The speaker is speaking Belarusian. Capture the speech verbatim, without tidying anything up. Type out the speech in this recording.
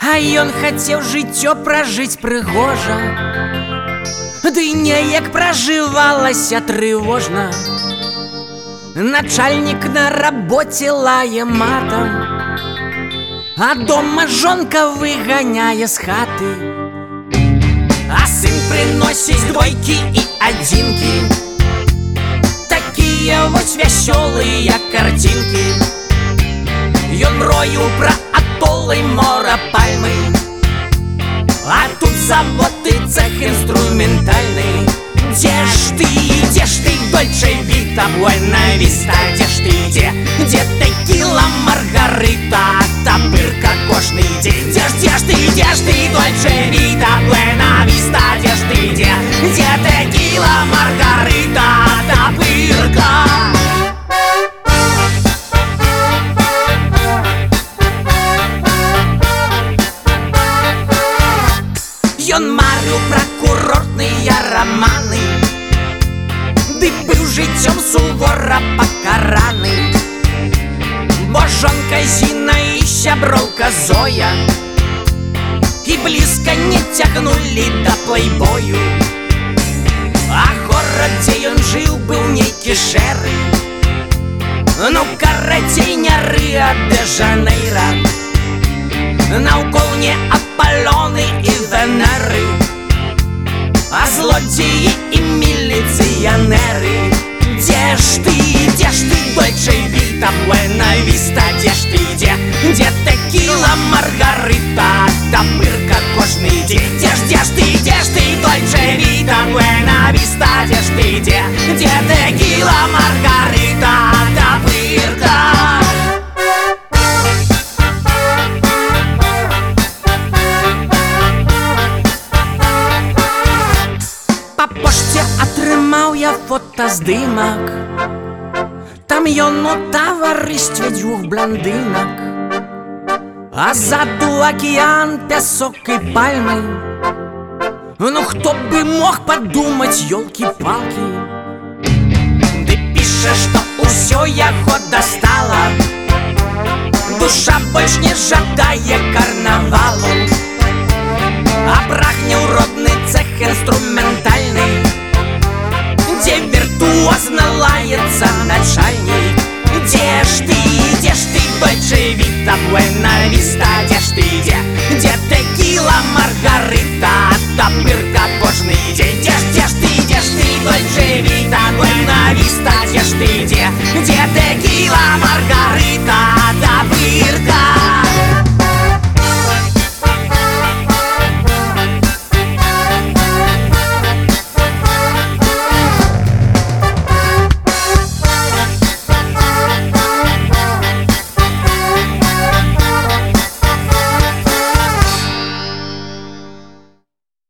А ён хацеў жыццё пражыць прыгожа, ды неяк пражывалася трывожна. Начальнік на рабоце лае матам, а дома жонка выганяе з хаты. А сын прыносіць двойкі і адзінкі, такія вось вясёлыя карцінкі. Ён мрою пра атолы, мора, пальмы, а тут завод і цэх інструментальны. Дзе ж ты, дзе ж ты, Дольче Віта, Буэна Віста, дзе ж ты, дзе? Дзе тэкіла, Маргарыта, тапырка кожны дзень? Дзе ж, дзе ж ты, дзе ж ты, Дольче Віта, Буэна Віста, дзе ж ты, дзе? Дзе тэкіла, Маргарыта, тапырка? Ён марыў пра курортныя раманы, ды быў жыццём сувора пакараны. Бо жонка Зіна і сяброўка Зоя і блізка не цягнулі да плейбою. А горад, дзе ён жыў, быў нейкі шэры, ну карацей не Рыа-дэ-Жанэйра. Наўкол не Апалёны і Венеры, а злодзеі і міліцыянеры. Дзе ж ты, дзе ж ты, Дольче Віта, Буэна Віста, дзе ж ты, дзе? Дзе тэкіла, Маргарыта, тапырка кожны дзень? Дзе ж, дзе ж ты, дзе ж ты, Дольче Віта, Буэна Віста, дзе ж ты, дзе? Дзе тэкіла, Маргарыта, тапырка? Па пошце атрымаў я фотаздымак, там ён у таварыстве дзвюх бландынак, а ззаду акіян, пясок і пальмы. Ну хто бы мог падумаць, ёлкі-палкі. Ды піша, што ўсё яго дастала, душа больш не жадае карнавалу, а прагне ў родны цэх інструментальны, дзе віртуозна лаецца начальнік. Дзе ж ты, дзе ж ты, Дольче Віта, Буэна Віста,